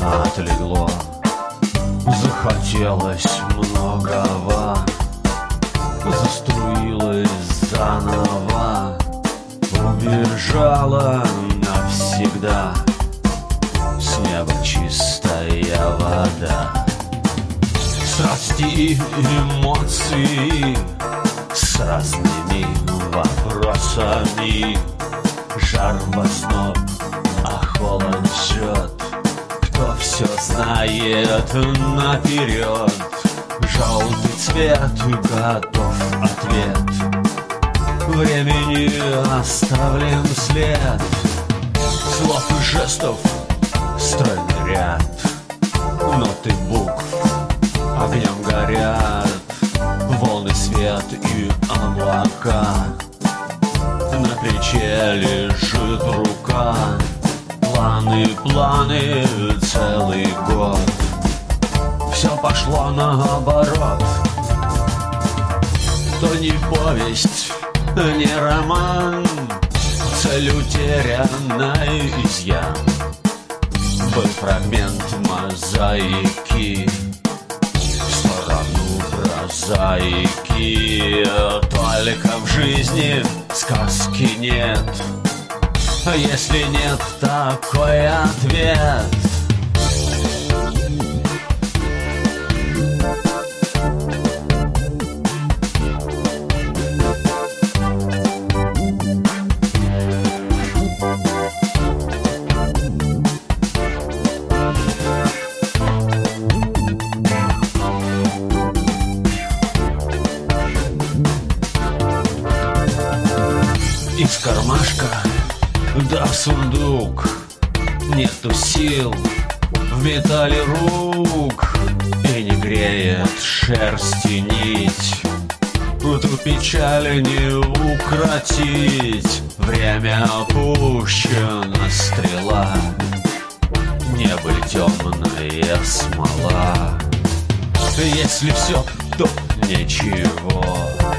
отлегло. Захотелось многого, заструилось заново, убежала навсегда. С неба чистая вода. Страсти и эмоции с разными вопросами. Жар в озноб, а холод жжет. Кто все знает наперед. Желтый цвет, готов ответ. Времени оставлен след. Слов и жестов стройный ряд. Ноты букв огнем горят. Волны, свет и облака. На плече лежит рука. Планы, планы, целый год. Все пошло наоборот. То не повесть, не роман. Цель утерянной изъян. Был фрагмент мозаики в сторону прозаики. Только в жизни сказки нет. А если нет, такой ответ. Из кармашка да сундук. Нету сил в металле рук. И не греет шерсти нить. Ту печаль не укротить. Время опущена стрела. Небыль темная смола. Если все, то ничего.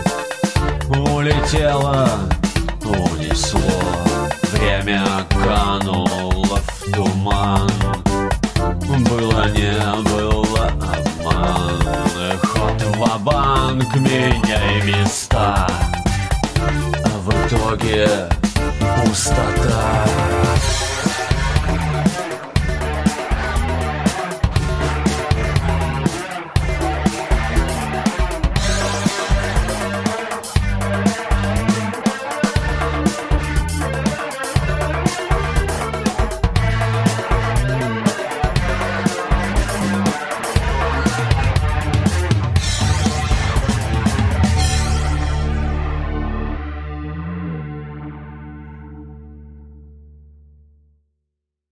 Улетело, унесло. Время кануло в туман. Было, не было обман. Ход ва-банк, меняй места. А в итоге пустота.